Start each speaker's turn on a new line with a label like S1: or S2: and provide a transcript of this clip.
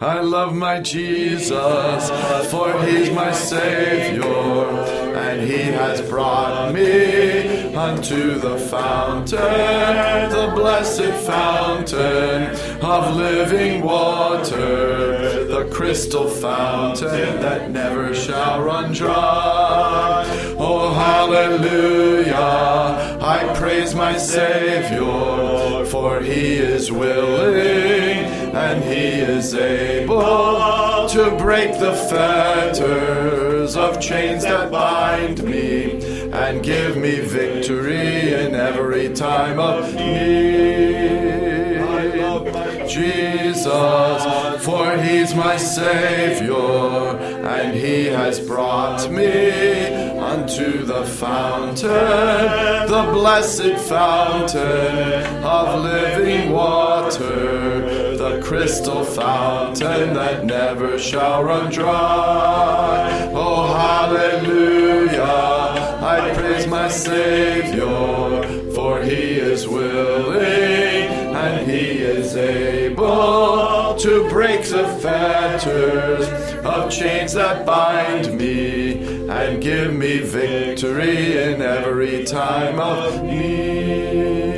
S1: I love my Jesus, for he's my Savior, and he has brought me unto the fountain, the blessed fountain of living water, the crystal fountain that never shall run dry. Oh, hallelujah, I praise my Savior, for he is willing and he is able to break the fetters of chains that bind me and give me victory in every time of need. Jesus, for he's my Savior, and he has brought me unto the fountain, the blessed fountain of living water, the crystal fountain that never shall run dry. Oh, hallelujah, I praise my Savior, for he is willing and he is able to break the fetters of chains that bind me and give me victory in every time of need.